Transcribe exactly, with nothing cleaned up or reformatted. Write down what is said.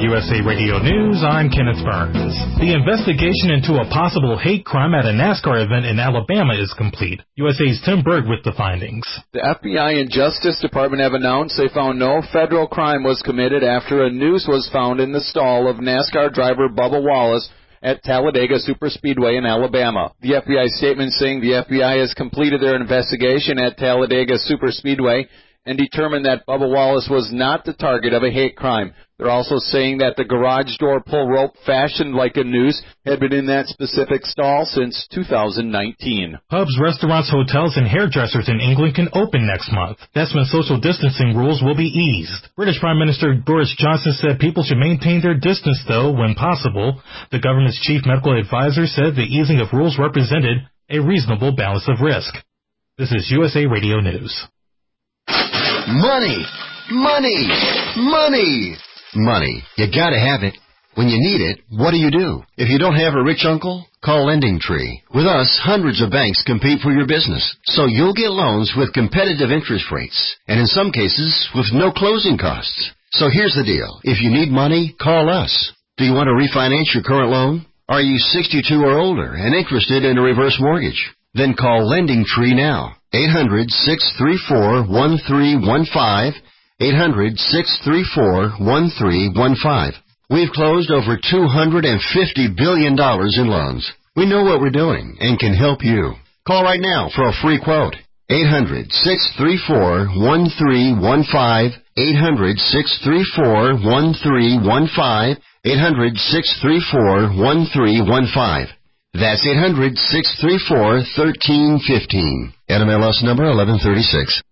U S A Radio News, I'm Kenneth Burns. The investigation into a possible hate crime at a NASCAR event in Alabama is complete. U S A's Tim Berg with the findings. The F B I and Justice Department have announced they found no federal crime was committed after a noose was found in the stall of NASCAR driver Bubba Wallace at Talladega Superspeedway in Alabama. The F B I statement saying the F B I has completed their investigation at Talladega Superspeedway and determined that Bubba Wallace was not the target of a hate crime. They're also saying that the garage door pull rope fashioned like a noose had been in that specific stall since two thousand nineteen. Pubs, restaurants, hotels, and hairdressers in England can open next month. That's when social distancing rules will be eased. British Prime Minister Boris Johnson said people should maintain their distance, though, when possible. The government's chief medical advisor said the easing of rules represented a reasonable balance of risk. This is U S A Radio News. Money! Money! Money! Money. You gotta have it. When you need it, what do you do? If you don't have a rich uncle, call Lending Tree. With us, hundreds of banks compete for your business, so you'll get loans with competitive interest rates, and in some cases, with no closing costs. So here's the deal. If you need money, call us. Do you want to refinance your current loan? Are you sixty-two or older and interested in a reverse mortgage? Then call Lending Tree now. eight hundred, six three four, one three one five. eight hundred, six three four, one three one five. We've closed over two hundred fifty billion dollars in loans. We know what we're doing and can help you. Call right now for a free quote. eight hundred, six three four, one three one five. eight hundred, six three four, one three one five. eight hundred, six three four, one three one five. That's eight hundred, six three four, one three one five. N M L S number eleven thirty-six.